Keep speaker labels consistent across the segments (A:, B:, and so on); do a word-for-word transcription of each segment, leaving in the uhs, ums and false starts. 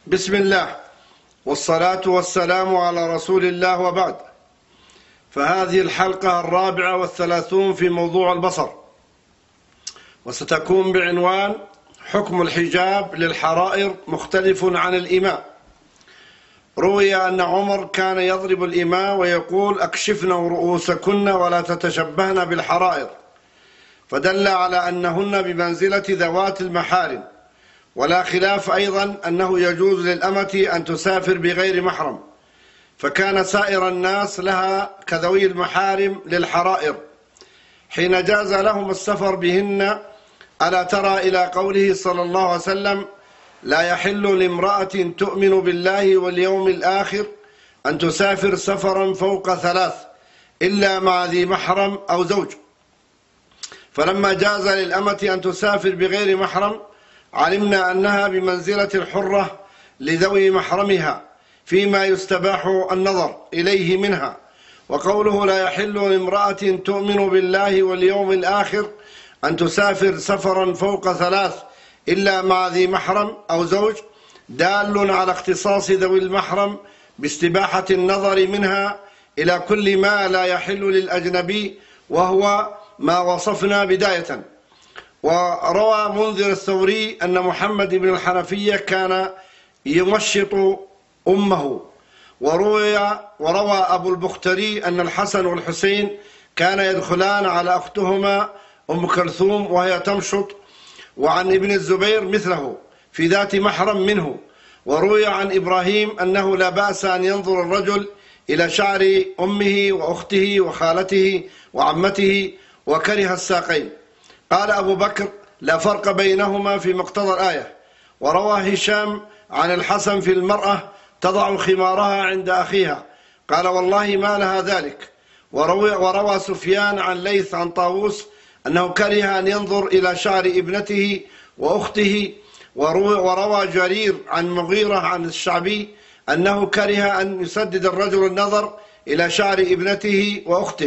A: بسم الله والصلاة والسلام على رسول الله، وبعد. فهذه الحلقة الرابعة والثلاثون في موضوع البصر، وستكون بعنوان حكم الحجاب للحرائر مختلف عن الإماء. روي أن عمر كان يضرب الإماء ويقول: أكشفن رؤوسكن ولا تتشبهن بالحرائر، فدل على أنهن بمنزلة ذوات المحارم. ولا خلاف أيضا أنه يجوز للأمة أن تسافر بغير محرم، فكان سائر الناس لها كذوي المحارم للحرائر حين جاز لهم السفر بهن. ألا ترى إلى قوله صلى الله عليه وسلم: لا يحل لامرأة تؤمن بالله واليوم الآخر أن تسافر سفرا فوق ثلاث إلا مع ذي محرم أو زوج. فلما جاز للأمة أن تسافر بغير محرم علمنا أنها بمنزلة الحرة لذوي محرمها فيما يستباح النظر إليه منها. وقوله: لا يحل لامرأة تؤمن بالله واليوم الآخر أن تسافر سفرا فوق ثلاث إلا مع ذي محرم أو زوج، دال على اختصاص ذوي المحرم باستباحة النظر منها إلى كل ما لا يحل للأجنبي، وهو ما وصفنا بداية. وروى منذر الثوري أن محمد بن الحنفية كان يمشط أمه. وروي وروى أبو البختري أن الحسن والحسين كان يدخلان على أختهما أم كلثوم وهي تمشط. وعن ابن الزبير مثله في ذات محرم منه. وروي عن إبراهيم أنه لا بأس أن ينظر الرجل إلى شعر أمه وأخته وخالته وعمته، وكره الساقين. قال أبو بكر: لا فرق بينهما في مقتضى الآية. وروى هشام عن الحسن في المرأة تضع خمارها عند أخيها، قال: والله ما لها ذلك. وروى, وروى سفيان عن ليث عن طاووس أنه كره أن ينظر إلى شعر ابنته وأخته. وروى, وروى جرير عن مغيرة عن الشعبي أنه كره أن يسدد الرجل النظر إلى شعر ابنته وأخته.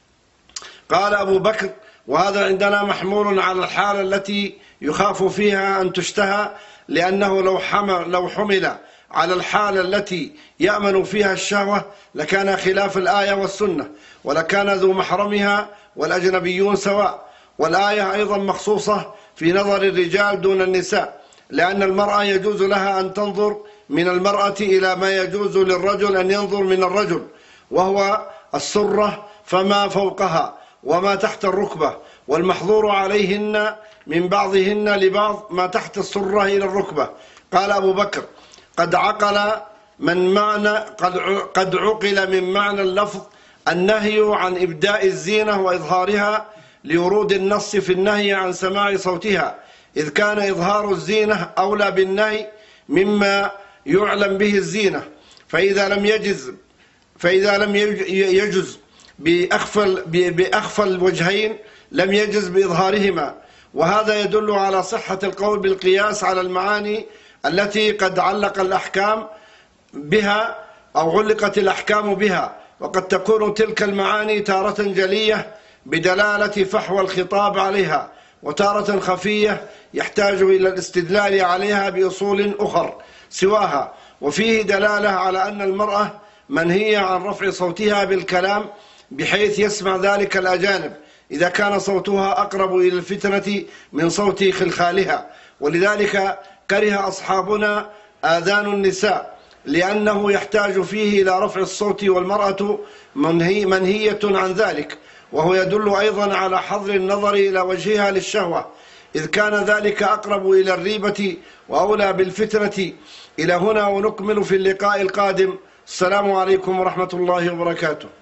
A: قال أبو بكر: وهذا عندنا محمول على الحالة التي يخاف فيها أن تشتهى، لأنه لو حمل, لو حمل على الحالة التي يأمن فيها الشهوة لكان خلاف الآية والسنة، ولكان ذو محرمها والأجنبيون سواء. والآية أيضا مخصوصة في نظر الرجال دون النساء، لأن المرأة يجوز لها أن تنظر من المرأة إلى ما يجوز للرجل أن ينظر من الرجل، وهو السرة فما فوقها وما تحت الركبة، والمحظور عليهن من بعضهن لبعض ما تحت السرة إلى الركبة. قال أبو بكر: قد عقل من معنى قد قد عقل من معنى اللفظ النهي عن إبداء الزينة وإظهارها لورود النص في النهي عن سماع صوتها، إذ كان إظهار الزينة أولى بالنهي مما يعلم به الزينة. فإذا لم يجز فإذا لم يجز بأخفى بأخفى الوجهين لم يجز بإظهارهما. وهذا يدل على صحة القول بالقياس على المعاني التي قد علق الأحكام بها أو علقت الأحكام بها، وقد تكون تلك المعاني تارة جلية بدلالة فحوى الخطاب عليها، وتارة خفية يحتاج إلى الاستدلال عليها بأصول أخر سواها. وفيه دلالة على أن المرأة منهية عن رفع صوتها بالكلام بحيث يسمع ذلك الأجانب إذا كان صوتها أقرب إلى الفتنة من صوت خلخالها. ولذلك كره أصحابنا آذان النساء، لأنه يحتاج فيه إلى رفع الصوت، والمرأة منهي منهية عن ذلك. وهو يدل أيضا على حظر النظر إلى وجهها للشهوة، إذ كان ذلك أقرب إلى الريبة وأولى بالفتنة. إلى هنا، ونكمل في اللقاء القادم. السلام عليكم ورحمة الله وبركاته.